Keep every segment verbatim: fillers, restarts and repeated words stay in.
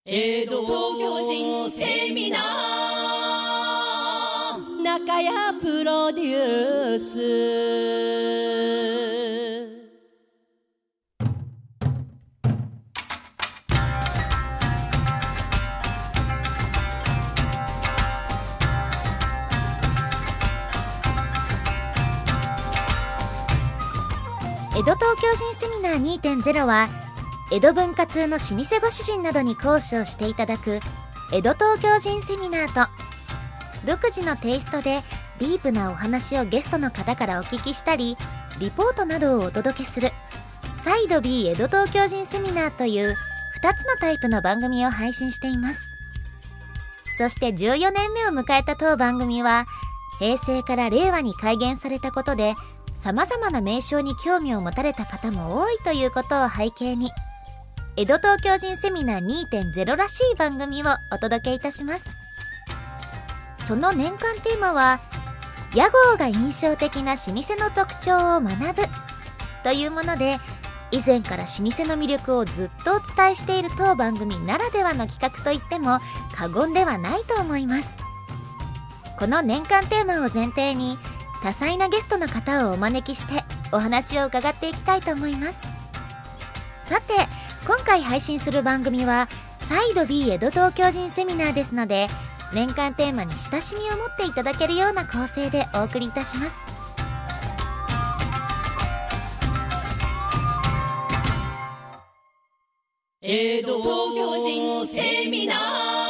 江戸東京人セミナー中谷プロデュース。 江戸東京人セミナー にてんゼロ は江戸文化通の老舗ご主人などに講師をしていただく江戸東京人セミナーと、独自のテイストでディープなお話をゲストの方からお聞きしたりリポートなどをお届けするサイド B 江戸東京人セミナーというふたつのタイプの番組を配信しています。そしてじゅうよねんめを迎えた当番組は平成から令和に改元されたことでさまざまな名称に興味を持たれた方も多いということを背景に、江戸東京人セミナー にてんゼロ らしい番組をお届けいたします。その年間テーマは屋号が印象的な老舗の特徴を学ぶというもので、以前から老舗の魅力をずっとお伝えしている当番組ならではの企画といっても過言ではないと思います。この年間テーマを前提に多彩なゲストの方をお招きしてお話を伺っていきたいと思います。さて、今回配信する番組はサイド B 江戸東京人セミナーですので、年間テーマに親しみを持っていただけるような構成でお送りいたします。 江戸東京人セミナー。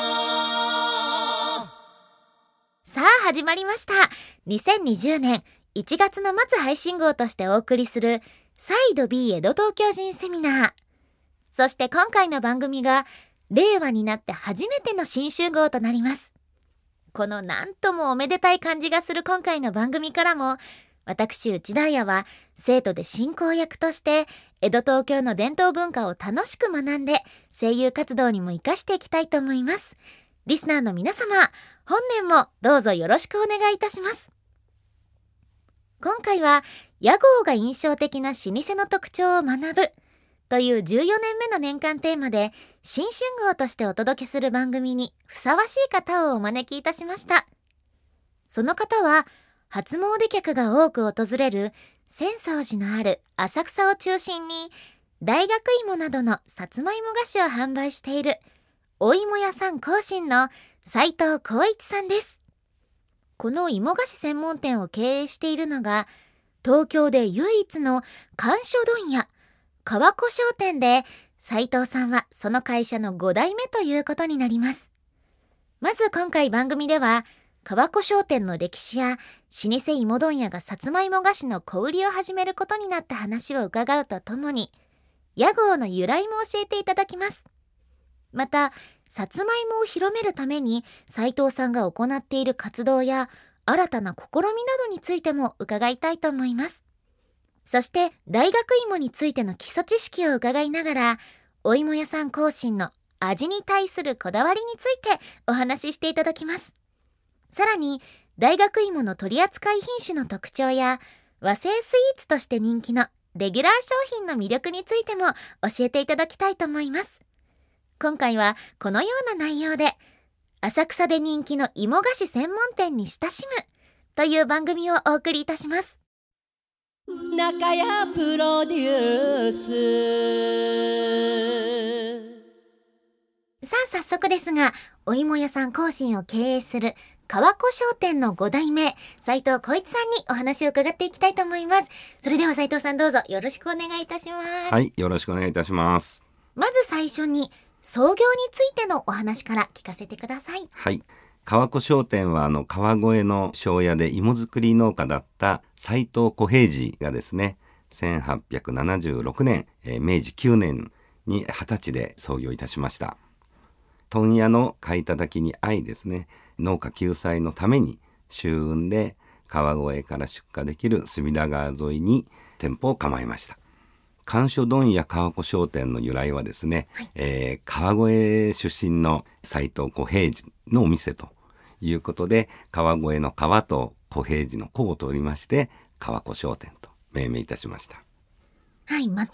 さあ始まりました。にせんにじゅうねんいちがつの末配信号としてお送りするサイド B 江戸東京人セミナー。そして今回の番組が令和になって初めての新集合となります。このなんともおめでたい感じがする今回の番組からも、私内田彩は生徒で進行役として江戸東京の伝統文化を楽しく学んで声優活動にも生かしていきたいと思います。リスナーの皆様、本年もどうぞよろしくお願いいたします。今回は屋号が印象的な老舗の特徴を学ぶというじゅうよねんめの年間テーマで新春号としてお届けする番組にふさわしい方をお招きいたしました。その方は初詣客が多く訪れる浅草寺のある浅草を中心に大学芋などのさつまいも菓子を販売しているお芋屋さん興伸の斉藤浩一さんです。この芋菓子専門店を経営しているのが東京で唯一の甘藷問屋川子商店で、斉藤さんはその会社のごだいめということになります。まず今回番組では川子商店の歴史や老舗芋問屋がさつまいも菓子の小売りを始めることになった話を伺うとともに、屋号の由来も教えていただきます。またさつまいもを広めるために斉藤さんが行っている活動や新たな試みなどについても伺いたいと思います。そして大学芋についての基礎知識を伺いながら、お芋屋さん興伸の味に対するこだわりについてお話ししていただきます。さらに大学芋の取扱い品種の特徴や和製スイーツとして人気のレギュラー商品の魅力についても教えていただきたいと思います。今回はこのような内容で浅草で人気の芋菓子専門店に親しむという番組をお送りいたします。 中谷プロデュース。 さあ早速ですが、お芋屋さん興伸を経営する川子商店のごだいめ斉藤浩一さんにお話を伺っていきたいと思います。それでは斉藤さん、どうぞよろしくお願いいたします。 はい、よろしくお願いいたします。 まず最初に創業についてのお話から聞かせてください。 はい、川子商店はあの川越の庄屋で芋作り農家だった斉藤小平次がですね、せんはっぴゃくななじゅうろくねん、えー、めいじきゅうねんにはたちで創業いたしました。問屋の買い叩きに合いですね、農家救済のために秋雲で川越から出荷できる隅田川沿いに店舗を構えました。甘藷問屋川子商店の由来はですね、はい、えー、川越出身の斉藤小平次のお店ということで、川越の川と小平次の子を取りまして川子商店と命名いたしました。 はい、また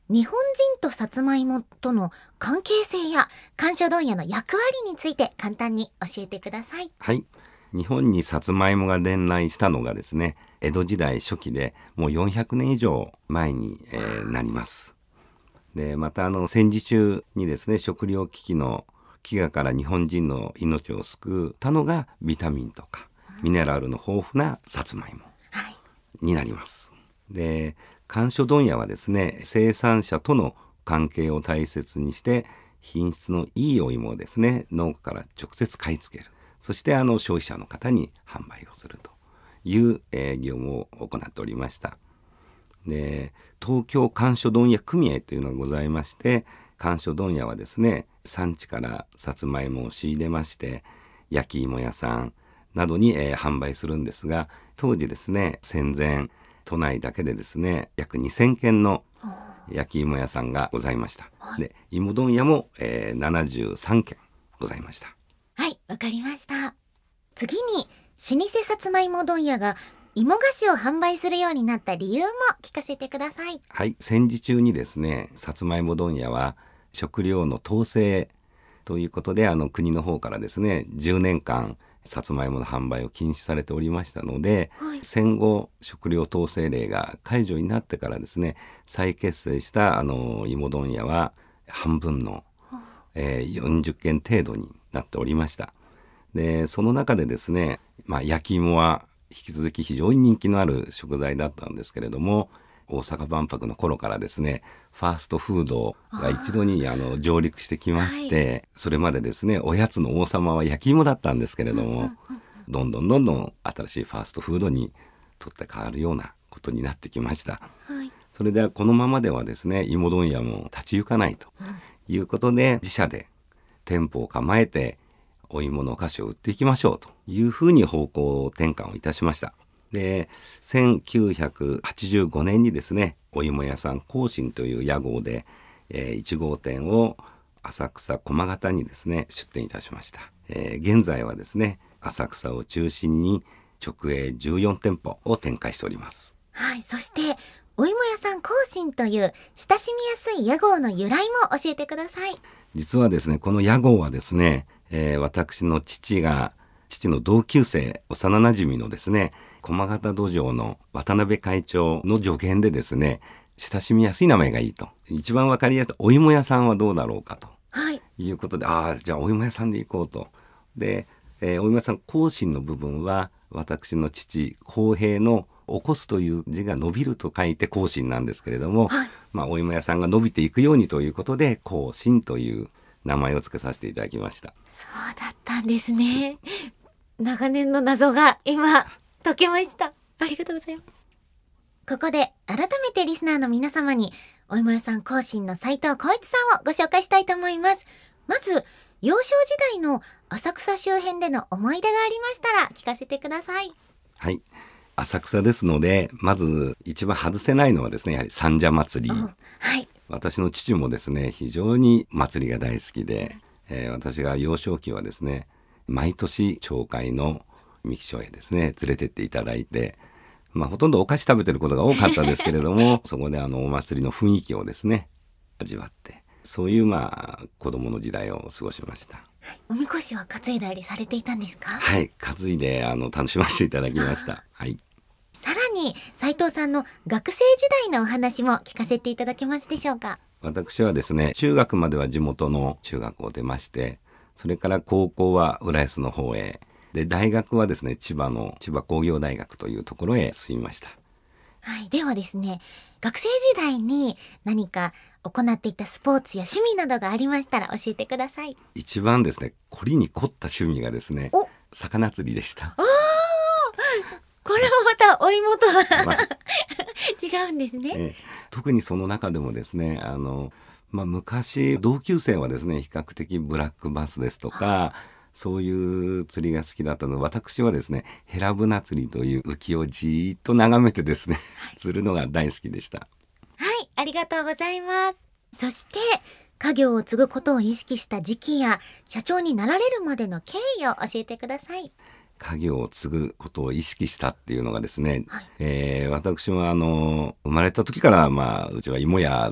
日本人とさつまいもとの関係性や甘藷問屋の役割について簡単に教えてください。 はい。日本にさつまいもが伝来したのがですね、江戸時代初期でもうよんひゃくねん以上前に、えー、なります。でまたあの戦時中にですね、食糧危機の飢餓から日本人の命を救ったのがビタミンとかミネラルの豊富なさつまいもになります。で甘藷問屋はですね、生産者との関係を大切にして品質のいいお芋をですね、農家から直接買い付ける、そしてあの消費者の方に販売をするという、えー、業務を行っておりました。で東京甘藷問屋組合というのがございまして、甘藷問屋はですね、産地からさつまいもを仕入れまして焼き芋屋さんなどに、えー、販売するんですが、当時ですね、戦前都内だけでですね約にせんけんの焼き芋屋さんがございました。で芋問屋も、えー、ななじゅうさんけんございました。 はい、わかりました。次に老舗さつまいも問屋が芋菓子を販売するようになった理由も聞かせてください。 はい、戦時中にですね、さつまいも問屋は食料の統制ということで、あの国の方からですねじゅうねんかんさつまいもの販売を禁止されておりましたので、はい、戦後食料統制令が解除になってからですね、再結成したあの芋問屋は半分の、えー、よんじゅっけん程度になっておりました。でその中でですね、まあ、焼き芋は引き続き非常に人気のある食材だったんですけれども、大阪万博の頃からですね、ファーストフードが一度にあの上陸してきまして、はい、それまでですねおやつの王様は焼き芋だったんですけれども、うんうんうん、どんどんどんどん新しいファーストフードに取って変わるようなことになってきました。はい、それではこのままではですね、芋問屋も立ち行かないということで、うん、自社で店舗を構えてお芋のお菓子を売っていきましょうというふうに方向転換をいたしました。でせんきゅうひゃくはちじゅうごねんにですね、お芋屋さん興伸という屋号で、えー、いち号店を浅草駒形にですね出店いたしました。えー、現在はですね浅草を中心に直営じゅうよんてんぽを展開しております。 はい、そしてお芋屋さん興伸という親しみやすい屋号の由来も教えてください。 実はですね、この屋号はですね、えー、私の父が父の同級生、幼なじみのですね駒形土壌の渡辺会長の助言でですね、親しみやすい名前がいいと、一番わかりやすいお芋屋さんはどうだろうかと、はい、いうことで、ああじゃあお芋屋さんで行こうと。で、えー、お芋屋さん興伸の部分は私の父興平の起こすという字が伸びると書いて興伸なんですけれども、はい、まあ、お芋屋さんが伸びていくようにということで興伸という名前を付けさせていただきました。 そうだったんですね。長年の謎が今解けました。ありがとうございます。ここで改めてリスナーの皆様にお芋屋さん興伸の斉藤浩一さんをご紹介したいと思います。まず幼少時代の浅草周辺での思い出がありましたら聞かせてください。 はい、浅草ですので、まず一番外せないのはですね、やはり三社祭り、はい、私の父もですね非常に祭りが大好きで、えー、私が幼少期はですね毎年町会の三木町へですね連れてっていただいて、まあ、ほとんどお菓子食べてることが多かったですけれどもそこであのお祭りの雰囲気をですね味わって、そういうまあ子供の時代を過ごしました。 おみこしは担いだりされていたんですか？ はい、担いであの楽しませていただきました。はい、 さらに斉藤さんの学生時代のお話も聞かせていただけますでしょうか？ 私はですね中学までは地元の中学校を出まして、それから高校は浦安の方へ、で大学はですね千葉の千葉工業大学というところへ進みました。 はい、ではですね、学生時代に何か行っていたスポーツや趣味などがありましたら教えてください。 一番ですね凝りに凝った趣味がですね魚釣りでした。 あこれもまたお芋とは、まあ、違うんですね、ええ、 特にその中でもですねあの、まあ、昔同級生はですね比較的ブラックバスですとかそういう釣りが好きだったので、私はですねヘラブナ釣りという浮きをじーっと眺めてですね釣るのが大好きでした。 はい、ありがとうございます。そして家業を継ぐことを意識した時期や社長になられるまでの経緯を教えてください。 家業を継ぐことを意識したっていうのがですね、はい、えー、私はあの生まれた時から、まあ、うちは芋屋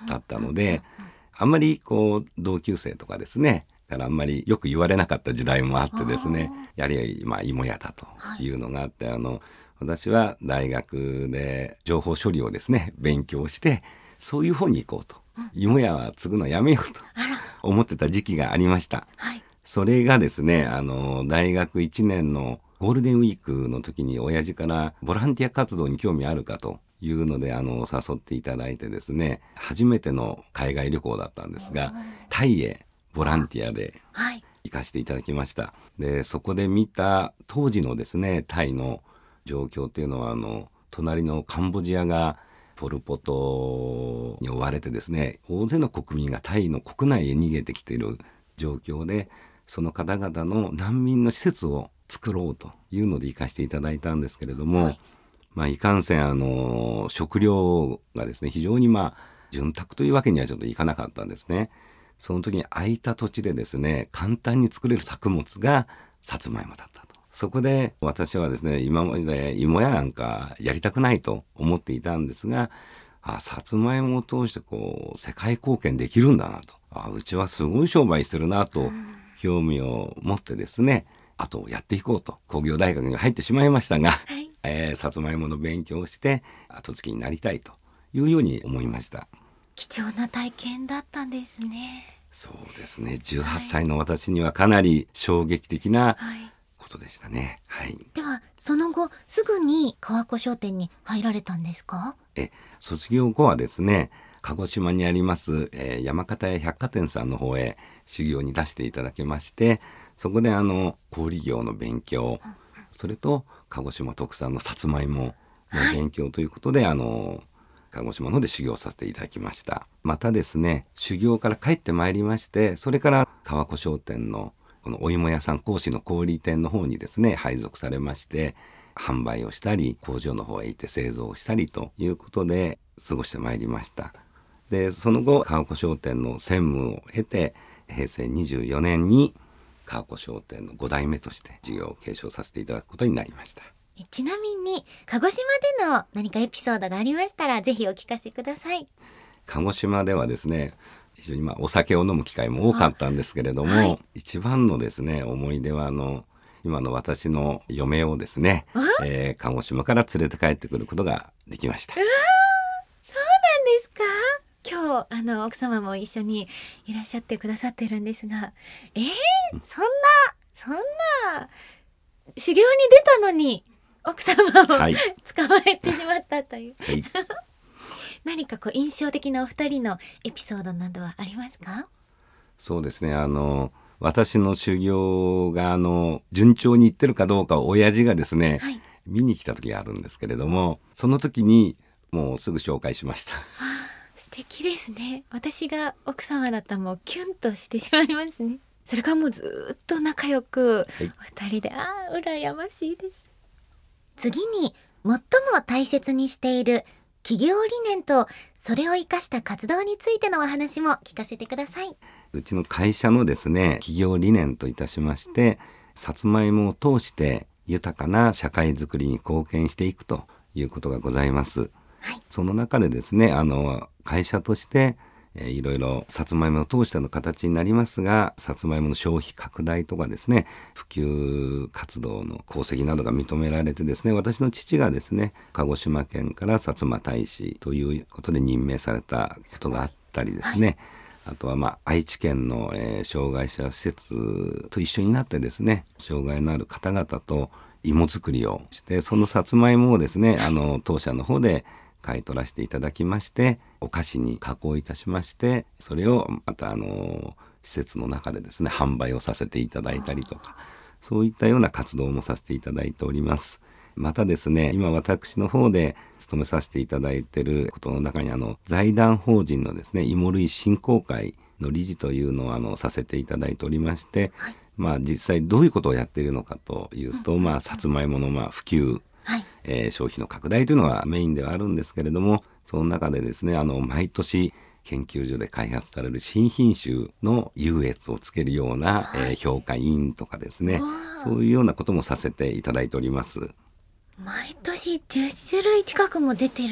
だったので、あんまりこう同級生とかですねからあんまりよく言われなかった時代もあってですね、やはりまあ芋屋だというのがあって、はい、あの私は大学で情報処理をですね勉強してそういう方に行こうと、うん、芋屋は継ぐのやめようと思ってた時期がありました、はい、それがですねあの大学いちねんのゴールデンウィークの時に親父からボランティア活動に興味あるかというのであの誘っていただいてですね、初めての海外旅行だったんですがタイへボランティアで行かせていただきました、はい、でそこで見た当時のですねタイの状況というのはあの隣のカンボジアがポルポトに追われてですね大勢の国民がタイの国内へ逃げてきている状況で、その方々の難民の施設を作ろうというので行かせていただいたんですけれども、はい、まあ、いかんせんあの食料がですね非常にまあ潤沢というわけにはちょっといかなかったんですね。その時に空いた土地でですね簡単に作れる作物がさつまいもだったと。そこで私はですね今まで芋屋なんかやりたくないと思っていたんですが、あさつまいもを通してこう世界貢献できるんだなと、あうちはすごい商売してるなと興味を持ってですね、あとやっていこうと工業大学に入ってしまいましたが、はい、えー、さつまいもの勉強をして後継ぎになりたいというように思いました。 貴重な体験だったんですね。 そうですね、じゅうはっさいの私にはかなり衝撃的なことでしたね、はい、 ではその後すぐに川子商店に入られたんですか？ え卒業後はですね鹿児島にあります、えー、山形屋百貨店さんの方へ修行に出していただきまして、そこであの小売業の勉強、うん、それと鹿児島特産のさつまいもの勉強ということで、はい、あの鹿児島ので修行させていただきました。またですね修行から帰ってまいりまして、それから川子商店のこのお芋屋さん講師の小売店の方にですね配属されまして、販売をしたり工場の方へ行って製造をしたりということで過ごしてまいりました。でその後川子商店の専務を経てへいせいにじゅうよねんに川子商店のご代目として事業を継承させていただくことになりました。 ちなみに鹿児島での何かエピソードがありましたらぜひお聞かせください。 鹿児島ではですね非常にまあお酒を飲む機会も多かったんですけれども、はい、一番のですね思い出はあの今の私の嫁をですね、えー、鹿児島から連れて帰ってくることができました。うわそうなんですか。今日あの奥様も一緒にいらっしゃってくださってるんですが、えー、そんなそんな修行に出たのに奥様を、はい、捕まえてしまったという、はい、何かこう印象的なお二人のエピソードなどはありますか？ そうですね、あの私の修行があの順調にいってるかどうかを親父がですね、はい、見に来た時があるんですけれども、その時にもうすぐ紹介しました。 素敵ですね。私が奥様だったらもうキュンとしてしまいますね。それからもうずっと仲良く、はい、お二人で、あー羨ましいです。次に最も大切にしている企業理念とそれを生かした活動についてのお話も聞かせてください。 うちの会社のですね企業理念といたしまして、さつまいもを通して豊かな社会づくりに貢献していくということがございます、はい、その中でですねあの会社としてえー、いろいろさつまいもを通しての形になりますが、さつまいもの消費拡大とかですね普及活動の功績などが認められてですね、私の父がですね鹿児島県から薩摩大使ということで任命されたことがあったりですね、はい、あとはまあ愛知県の、えー、障害者施設と一緒になってですね障害のある方々と芋作りをして、そのさつまいもをですねあの当社の方で買い取らせていただきましてお菓子に加工いたしまして、それをまたあの施設の中でですね販売をさせていただいたりとか、そういったような活動もさせていただいております。またですね今私の方で勤めさせていただいていることの中にあの財団法人のですね芋類振興会の理事というのをあのさせていただいておりまして、はい、まあ実際どういうことをやっているのかというと、まあさつまいものまあ普及、はいえー、消費の拡大というのはメインではあるんですけれども、その中でですねあの毎年研究所で開発される新品種の優越をつけるような、はいえー、評価委員とかですね、そういうようなこともさせていただいております。 毎年じゅっしゅるい近くも出てる。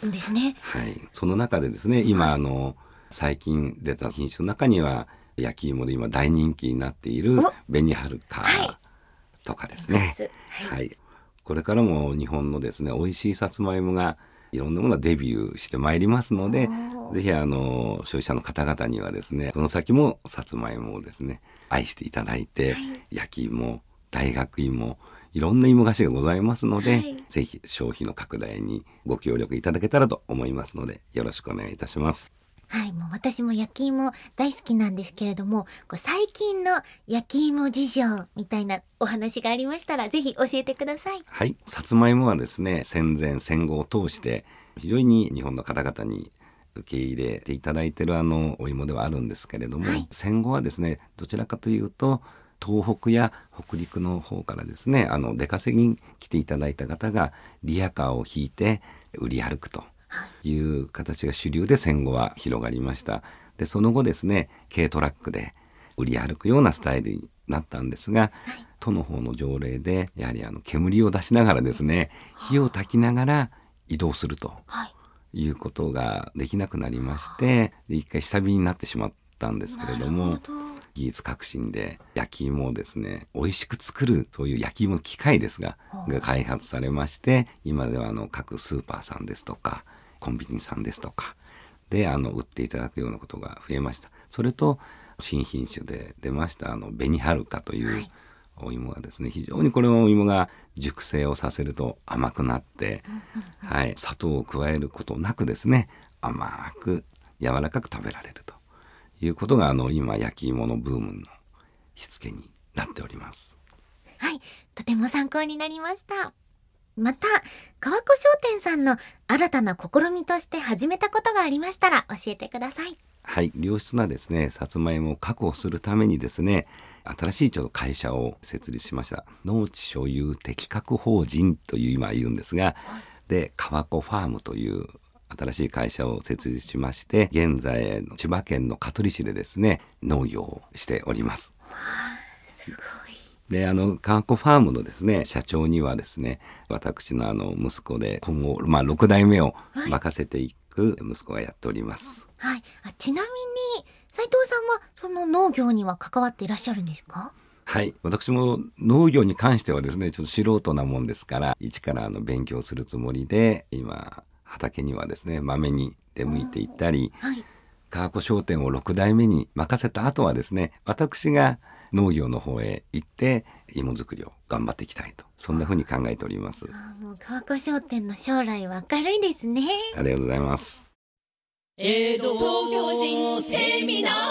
ですね。 はい、その中でですね今あの最近出た品種の中には焼き芋で今大人気になっている紅はるかとかですね、はいはい、これからも日本のですね美味しいさつまいもがいろんなものがデビューしてまいりますので、ぜひあの消費者の方々にはですねこの先もさつまいもをですね愛していただいて、はい、焼き芋、大学芋、いろんな芋菓子がございますので、はい、ぜひ消費の拡大にご協力いただけたらと思いますのでよろしくお願いいたします。 はい、もう私も焼き芋大好きなんですけれども、こう最近の焼き芋事情みたいなお話がありましたらぜひ教えてください。 はい、さつまいもはですね戦前戦後を通して非常に日本の方々に受け入れていただいているあのお芋ではあるんですけれども、はい、戦後はですねどちらかというと東北や北陸の方からですねあの出稼ぎに来ていただいた方がリヤカーを引いて売り歩くという形が主流で戦後は広がりました。でその後ですね軽トラックで売り歩くようなスタイルになったんですが、はい、都の方の条例でやはりあの煙を出しながらですね火を焚きながら移動するということができなくなりまして、で一回下火になってしまったんですけれども、技術革新で焼き芋をですね美味しく作るそういう焼き芋の機械ですがが開発されまして、今ではあの各スーパーさんですとかコンビニさんですとかであの売っていただくようなことが増えました。それと新品種で出ましたあの紅はるかというお芋がですね、非常にこれのお芋が熟成をさせると甘くなって、はい、砂糖を加えることなくですね甘く柔らかく食べられるということがあの今焼き芋のブームの火付けになっております。 はい、とても参考になりました。また川子商店さんの新たな試みとして始めたことがありましたら教えてください。 はい、良質なですねさつまいもを確保するためにですね新しいちょっと会社を設立しました。農地所有適格法人という今言うんですが、はい、で川子ファームという新しい会社を設立しまして、現在千葉県の香取市でですね農業をしております。 わあ、すごい。 であの川子ファームのですね社長にはですね私のあの息子で今後、まあ、ろく代目を任せていく息子がやっております。 はい、あちなみに斉藤さんはその農業には関わっていらっしゃるんですか？ はい、私も農業に関してはですねちょっと素人なもんですから一からあの勉強するつもりで今畑にはですねまめに出向いていったり、はい、川子商店をろく代目に任せた後はですね私が農業の方へ行って芋作りを頑張っていきたいと、そんな風に考えております。 あもう川子商店の将来は明るいですね。 ありがとうございます。 江戸東京人セミナー。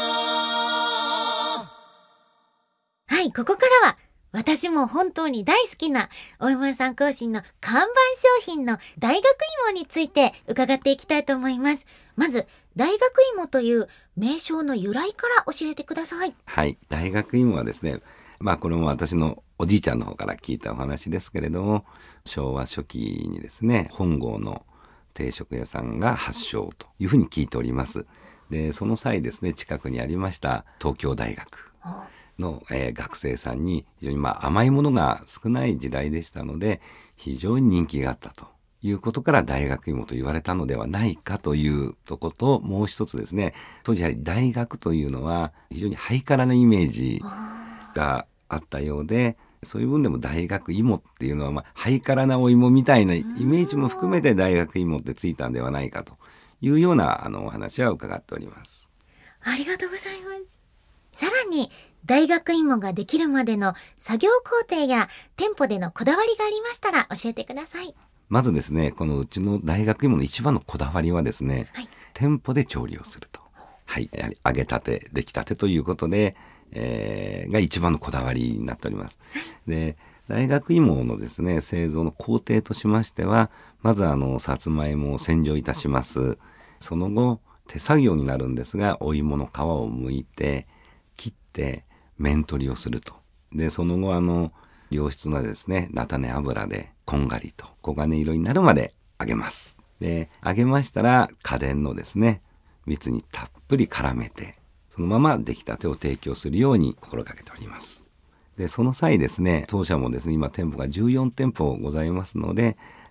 はい、ここからは私も本当に大好きなお芋屋さん更新の看板商品の大学芋について伺っていきたいと思います。まず大学芋という名称の由来から教えてください。 はい、大学芋はですね、まあこれも私のおじいちゃんの方から聞いたお話ですけれども、昭和初期にですね本郷の定食屋さんが発祥というふうに聞いております。でその際ですね近くにありました東京大学の、えー、学生さんに非常にまあ甘いものが少ない時代でしたので非常に人気があったということから大学芋と言われたのではないかというところと、もう一つですね当時やはり大学というのは非常にハイカラなイメージがあったようで、そういう分でも大学芋っていうのは、まあ、ハイカラなお芋みたいなイメージも含めて大学芋ってついたんではないかというようなあのお話は伺っております。 ありがとうございます。さらに大学芋ができるまでの作業工程や店舗でのこだわりがありましたら教えてください。 まずですねこのうちの大学芋の一番のこだわりはですね、はい、店舗で調理をすると、はい、やはり揚げたて出来たてということでえー、が一番のこだわりになっております。で大学芋のですね製造の工程としましては、まずあのさつまいもを洗浄いたします。その後手作業になるんですがお芋の皮を剥いて切って面取りをすると。でその後あの良質なですね菜種油でこんがりと黄金色になるまで揚げます。で揚げましたら家電のですね蜜にたっぷり絡めてそのまま出来たてを提供するように心がけております。でその際ですね当社もですね今店舗がじゅうよん店舗ございますので、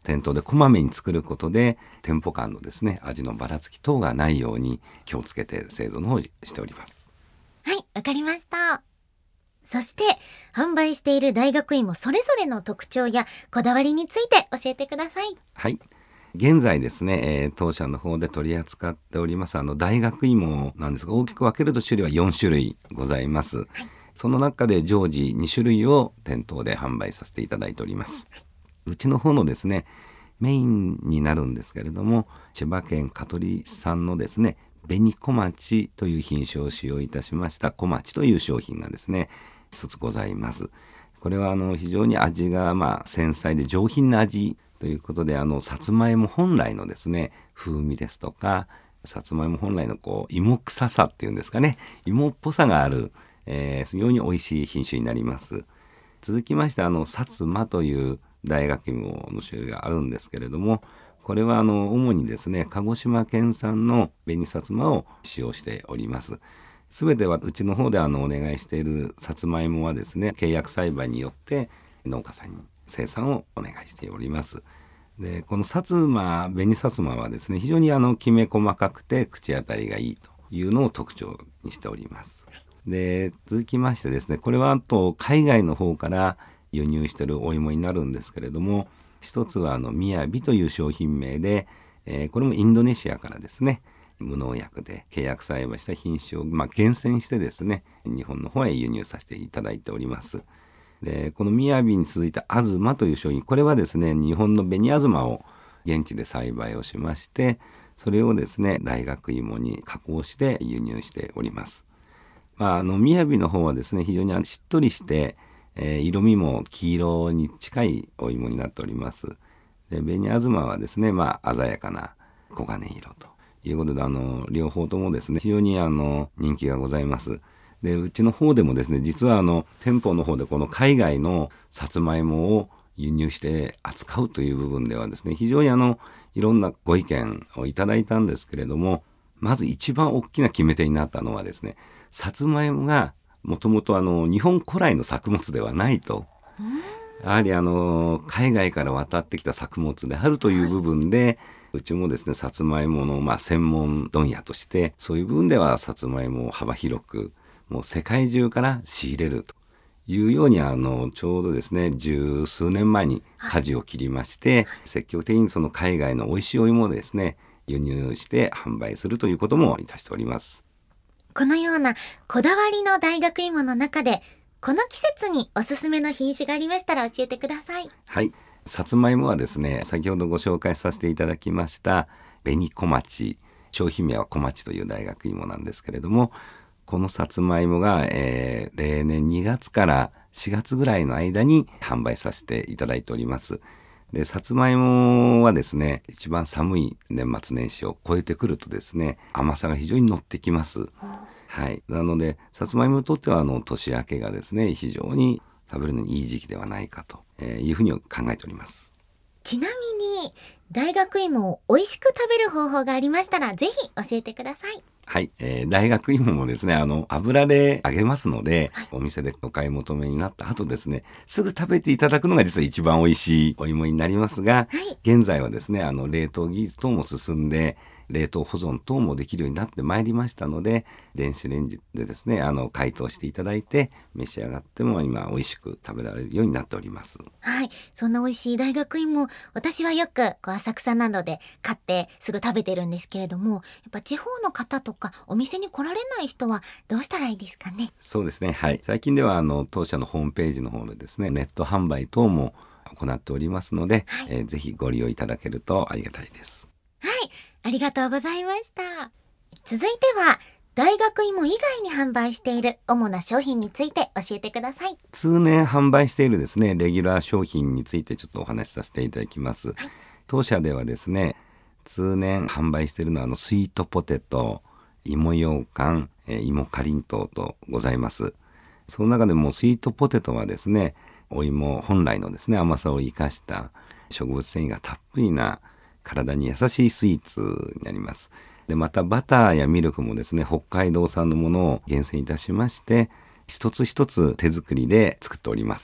店頭でこまめに作ることで店舗間のですね味のばらつき等がないように気をつけて製造の方をしております。 はい、わかりました。そして販売している大学芋それぞれの特徴やこだわりについて教えてください。 はい、現在ですね、えー、当社の方で取り扱っておりますあの大学芋なんですが、大きく分けると種類はよん種類ございます。はい、その中で常時に種類を店頭で販売させていただいております。はい、うちの方のですねメインになるんですけれども、千葉県香取産のですね紅小町という品種を使用いたしました小町という商品がですね一つございます。これはあの非常に味がまあ繊細で上品な味ということで、あのさつまいも本来のですね風味ですとか、さつまいも本来のこう芋臭さっていうんですかね、芋っぽさがある、えー、非常に美味しい品種になります。続きましてあの薩摩という大学芋の種類があるんですけれども、これはあの主にですね鹿児島県産の紅さつまを使用しております。すべてはうちの方であのお願いしているさつまいもはですね契約栽培によって農家さんに生産をお願いしております。でこの薩摩紅さつまはですね非常にあのきめ細かくて口当たりがいいというのを特徴にしております。で続きましてですね、これはあと海外の方から輸入しているお芋になるんですけれども、一つはあのみやびという商品名で、えー、これもインドネシアからですね無農薬で契約栽培した品種を、まあ、厳選してですね日本の方へ輸入させていただいております。でこのみやびに続いたあずまという商品、これはですね日本の紅あずまを現地で栽培をしまして、それをですね大学芋に加工して輸入しております。まあ、あのみやびの方はですね非常にしっとりして、えー、色味も黄色に近いお芋になっております。で紅あずまはですね、まあ、鮮やかな黄金色ということで、あの両方ともですね非常にあの人気がございます。でうちの方でもですね実はあの店舗の方でこの海外のさつまいもを輸入して扱うという部分ではですね非常にあのいろんなご意見をいただいたんですけれども、まず一番大きな決め手になったのはですね、さつまいもがもともとあの日本古来の作物ではないと、やはりあの海外から渡ってきた作物であるという部分で、はい、うちもですねさつまいものまあ専門問屋としてそういう部分ではさつまいもを幅広くもう世界中から仕入れるというようにあのちょうどですね十数年前に舵を切りまして、はい、積極的にその海外の美味しいお芋をですね輸入して販売するということもいたしております。 このようなこだわりの大学芋の中でこの季節におすすめの品種がありましたら教えてください。 はい、さつまいもはですね先ほどご紹介させていただきました紅小町、商品名は小町という大学芋なんですけれども、このさつまいもが、えー、例年にがつからしがつぐらいの間に販売させていただいております。でさつまいもはですね一番寒い年末年始を超えてくるとですね甘さが非常に乗ってきます。はい、なのでさつまいもにとってはあの年明けがですね非常に食べるのにいい時期ではないかというふうに考えております。 ちなみに大学芋を美味しく食べる方法がありましたらぜひ教えてください。 はい、えー、大学芋もですねあの油で揚げますので、はい、お店でお買い求めになった後ですねすぐ食べていただくのが実は一番美味しいお芋になりますが、はい、現在はですねあの冷凍技術等も進んで冷凍保存等もできるようになってまいりましたので、電子レンジでですねあの解凍していただいて召し上がっても今美味しく食べられるようになっております。 はい、そんな美味しい大学芋私はよくこう浅草などで買ってすぐ食べてるんですけれども、やっぱ地方の方とかお店に来られない人はどうしたらいいですかね。 そうですね、はい、最近ではあの当社のホームページの方でですねネット販売等も行っておりますので、はい、えー、ぜひご利用いただけるとありがたいです。 はい、ありがとうございました。続いては大学芋以外に販売している主な商品について教えてください。 通年販売しているですねレギュラー商品についてちょっとお話しさせていただきます。はい、当社ではですね通年販売しているのはあのスイートポテト、芋ようかん、えー、芋かりんとうとございます。その中でもスイートポテトはですねお芋本来のですね甘さを生かした植物繊維がたっぷりな体に優しいスイーツになります。でまたバターやミルクもですね北海道産のものを厳選いたしまして一つ一つ手作りで作っております。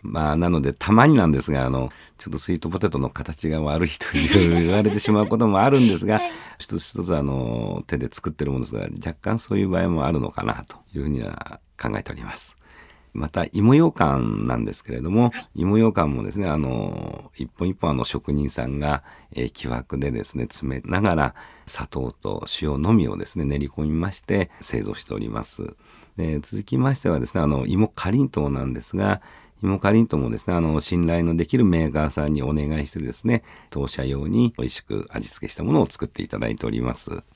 まあなのでたまになんですが、あのちょっとスイートポテトの形が悪いという言われてしまうこともあるんですが、一つ一つあの手で作ってるものですが、若干そういう場合もあるのかなというふうには考えております。また芋ようかんなんですけれども、芋ようかんもですね、あの一本一本あの職人さんが、えー、木枠でですね詰めながら砂糖と塩のみをですね練り込みまして製造しております。で、続きましてはですね、あの芋かりんとうなんですが、芋かりんとうもですね、あの信頼のできるメーカーさんにお願いしてですね、当社用に美味しく味付けしたものを作っていただいております。 はい、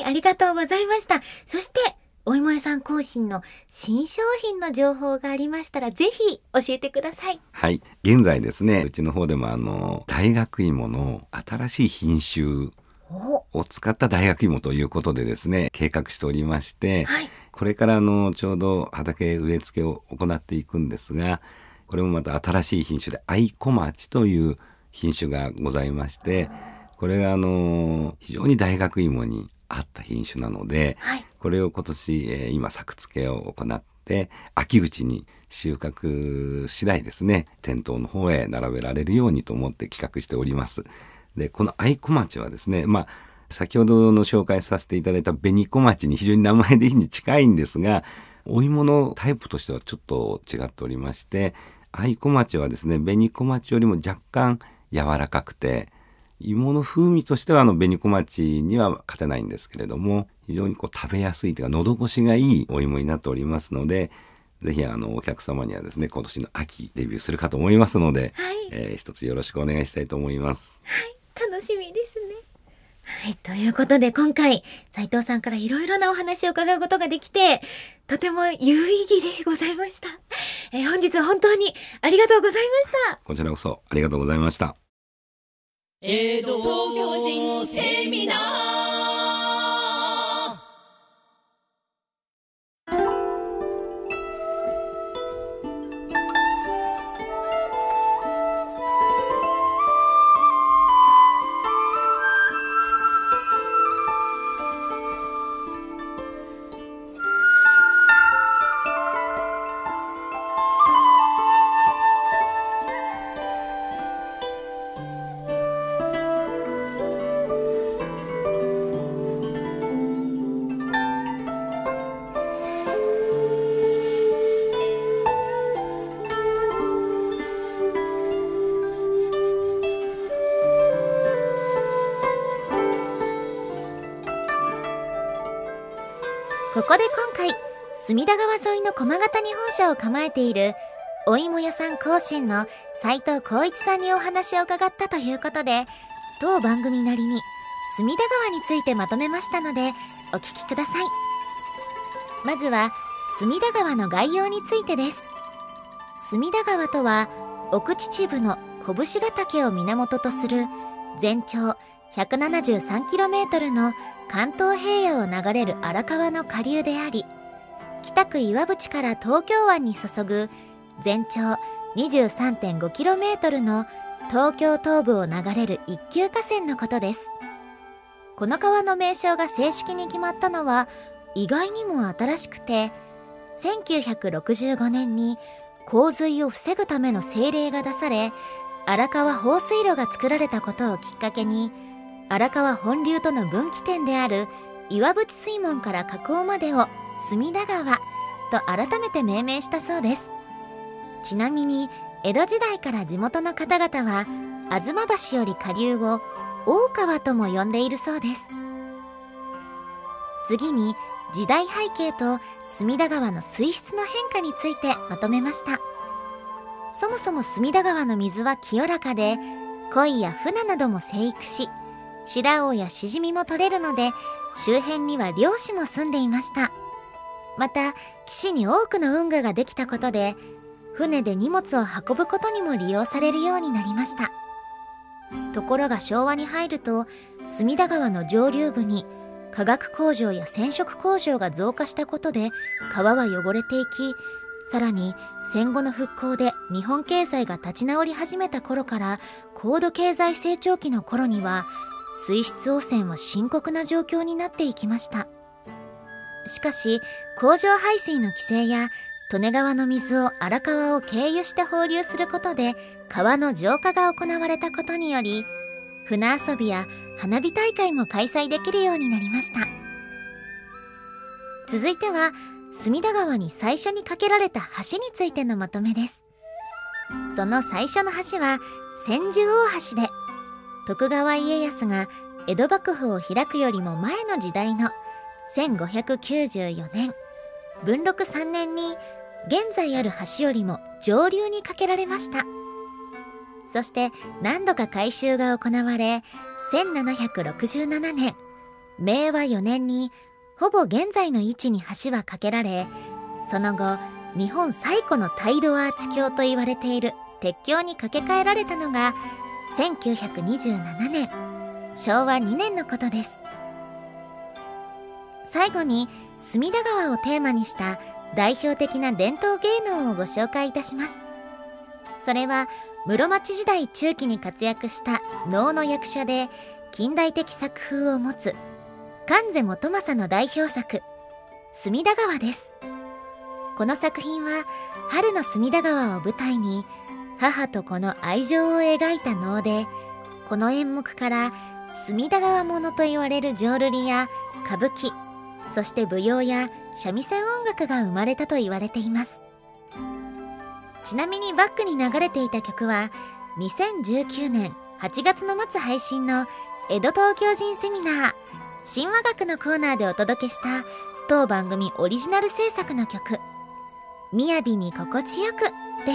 ありがとうございました。そしてお芋屋さん興伸の新商品の情報がありましたら、ぜひ教えてください。 はい、現在ですね、うちの方でもあの大学芋の新しい品種を使った大学芋ということでですね、計画しておりまして、はい、これからあのちょうど畑植え付けを行っていくんですが、これもまた新しい品種で愛小町という品種がございまして、これがあの非常に大学芋に合った品種なので、はい、これを今年、えー、今作付けを行って秋口に収穫次第ですね、店頭の方へ並べられるようにと思って企画しております。で、この愛小町はですね、まあ先ほどの紹介させていただいた紅小町に非常に名前的に近いんですが、お芋のタイプとしてはちょっと違っておりまして、愛小町はですね、紅小町よりも若干柔らかくて、芋の風味としてはあの紅小町には勝てないんですけれども、非常にこう食べやすいというか喉越しがいいお芋になっておりますので、ぜひあのお客様にはですね、今年の秋デビューするかと思いますので、はい、えー、一つよろしくお願いしたいと思います。 はい、楽しみですね。はい、ということで今回斉藤さんからいろいろなお話を伺うことができて、とても有意義でございました。えー、本日は本当にありがとうございました。 こちらこそありがとうございました。 江戸東京人セミナー。 ここで今回隅田川沿いの駒形に本社を構えているお芋屋さん興伸の斉藤浩一さんにお話を伺ったということで、当番組なりに隅田川についてまとめましたのでお聞きください。まずは隅田川の概要についてです。隅田川とは奥秩父の拳ヶ岳を源とする全長 ひゃくななじゅうさんキロメートル の関東平野を流れる荒川の下流であり、北区岩淵から東京湾に注ぐ全長 にじゅうさんてんごキロメートル の東京東部を流れる一級河川のことです。この川の名称が正式に決まったのは意外にも新しくて、せんきゅうひゃくろくじゅうごねんに洪水を防ぐための政令が出され、荒川放水路が作られたことをきっかけに、荒川本流との分岐点である岩淵水門から河口までを隅田川と改めて命名したそうです。ちなみに江戸時代から地元の方々は吾妻橋より下流を大川とも呼んでいるそうです。次に時代背景と隅田川の水質の変化についてまとめました。そもそも隅田川の水は清らかで、鯉やフナなども生育し、白魚やシジミも取れるので、周辺には漁師も住んでいました。また岸に多くの運河ができたことで、船で荷物を運ぶことにも利用されるようになりました。ところが昭和に入ると、隅田川の上流部に化学工場や染色工場が増加したことで川は汚れていき、さらに戦後の復興で日本経済が立ち直り始めた頃から高度経済成長期の頃には、水質汚染は深刻な状況になっていきました。しかし工場排水の規制や利根川の水を荒川を経由して放流することで川の浄化が行われたことにより、船遊びや花火大会も開催できるようになりました。続いては隅田川に最初に架けられた橋についてのまとめです。その最初の橋は千住大橋で、徳川家康が江戸幕府を開くよりも前の時代のせんごひゃくきゅうじゅうよねん文禄さんねんに現在ある橋よりも上流に架けられました。そして何度か改修が行われ、せんななひゃくろくじゅうななねんめいわよねんにほぼ現在の位置に橋は架けられ、その後日本最古の大度アーチ橋と言われている鉄橋に架け替えられたのがせんきゅうひゃくにじゅうななねんしょうわにねんのことです。最後に隅田川をテーマにした代表的な伝統芸能をご紹介いたします。それは室町時代中期に活躍した能の役者で近代的作風を持つ観世元正の代表作隅田川です。この作品は春の隅田川を舞台に母と子の愛情を描いた能で、この演目から隅田川ものと言われる浄瑠璃や歌舞伎、そして舞踊や三味線音楽が生まれたと言われています。ちなみにバックに流れていた曲はにせんじゅうきゅうねんはちがつの末配信の江戸東京人セミナー神話学のコーナーでお届けした当番組オリジナル制作の曲雅に心地よくです。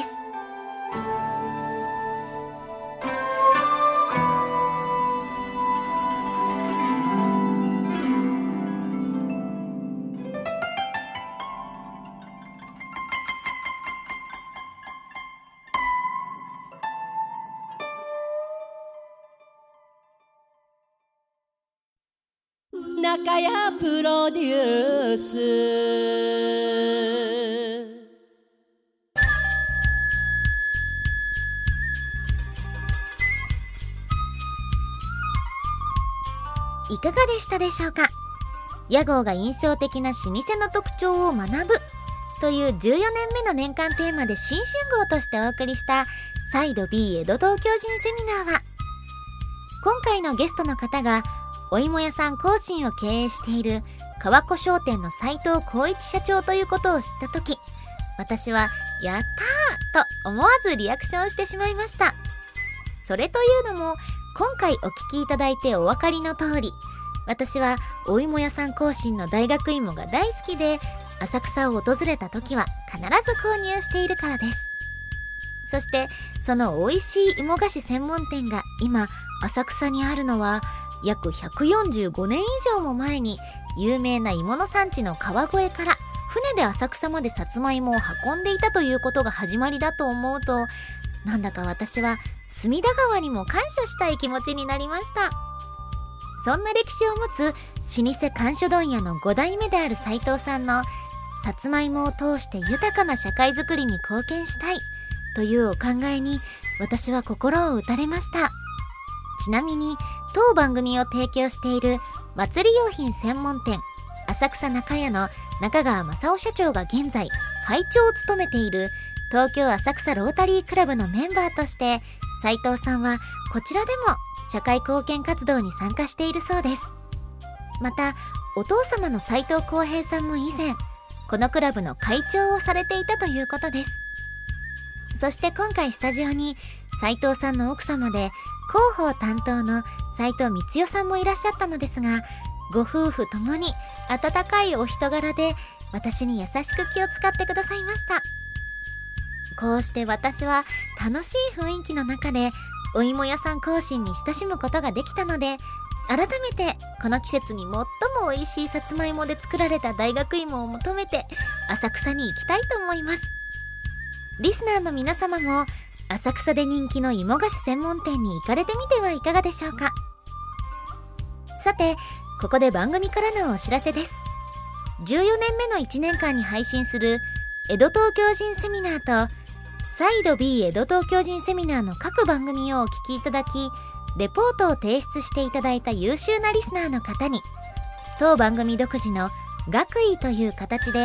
中谷プロデュース。 いかがでしたでしょうか。屋号が印象的な老舗の特徴を学ぶというじゅうよねんめの年間テーマで新春号としてお送りしたサイド B 江戸東京人セミナーは、今回のゲストの方がお芋屋さん興伸を経営している川子商店の斉藤浩一社長ということを知ったとき、私はやったーと思わずリアクションしてしまいました。それというのも、今回お聞きいただいてお分かりの通り、私はお芋屋さん興伸の大学芋が大好きで、浅草を訪れた時は必ず購入しているからです。そしてその美味しい芋菓子専門店が今浅草にあるのは、約ひゃくよんじゅうごねん以上も前に有名な芋の産地の川越から船で浅草までさつまいもを運んでいたということが始まりだと思うと、なんだか私は隅田川にも感謝したい気持ちになりました。そんな歴史を持つ老舗甘藷問屋のごだいめである斉藤さんのさつまいもを通して豊かな社会づくりに貢献したいというお考えに、私は心を打たれました。ちなみに当番組を提供している祭り用品専門店浅草中屋の中川正夫社長が現在会長を務めている東京浅草ロータリークラブのメンバーとして、斉藤さんはこちらでも社会貢献活動に参加しているそうです。またお父様の斉藤浩平さんも以前このクラブの会長をされていたということです。そして今回スタジオに斉藤さんの奥様で広報担当の斉藤光代さんもいらっしゃったのですが、ご夫婦ともに温かいお人柄で私に優しく気を使ってくださいました。こうして私は楽しい雰囲気の中でお芋屋さん興伸に親しむことができたので、改めてこの季節に最も美味しいさつまいもで作られた大学芋を求めて浅草に行きたいと思います。リスナーの皆様も浅草で人気の芋菓子専門店に行かれてみてはいかがでしょうか。さて、ここで番組からのお知らせです。じゅうよねんめのいちねんかんに配信する江戸東京人セミナーとサイド B 江戸東京人セミナーの各番組をお聞きいただき、レポートを提出していただいた優秀なリスナーの方に当番組独自の学位という形で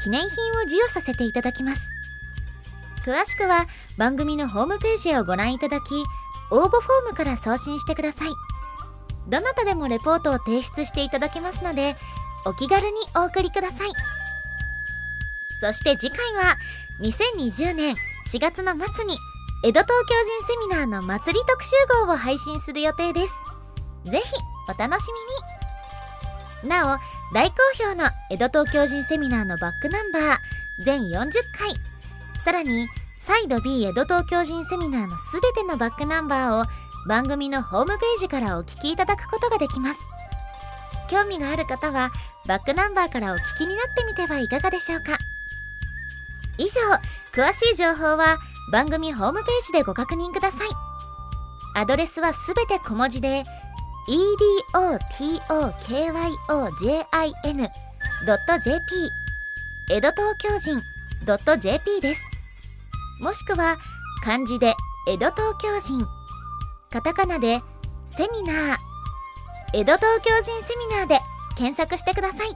記念品を授与させていただきます。詳しくは番組のホームページをご覧いただき、応募フォームから送信してください。どなたでもレポートを提出していただけますので、お気軽にお送りください。そして次回はにせんにじゅうねんしがつの末に江戸東京人セミナーの祭り特集号を配信する予定です。ぜひお楽しみに。なお、大好評の江戸東京人セミナーのバックナンバー全よんじゅっかい、さらにサイド B 江戸東京人セミナーのすべてのバックナンバーを番組のホームページからお聞きいただくことができます。興味がある方はバックナンバーからお聞きになってみてはいかがでしょうか。以上、詳しい情報は番組ホームページでご確認ください。アドレスはすべて小文字で エーディーオーティーオーケーワイオージェーアイエヌドットジェーピー 江戸東京人 .jp です。もしくは漢字で江戸東京人、カタカナでセミナー、江戸東京人セミナーで検索してください。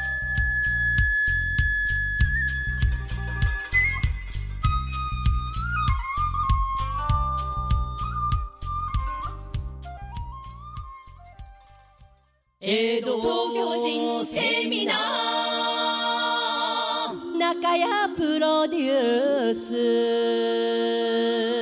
江戸東京人セミナー、中谷プロデュース。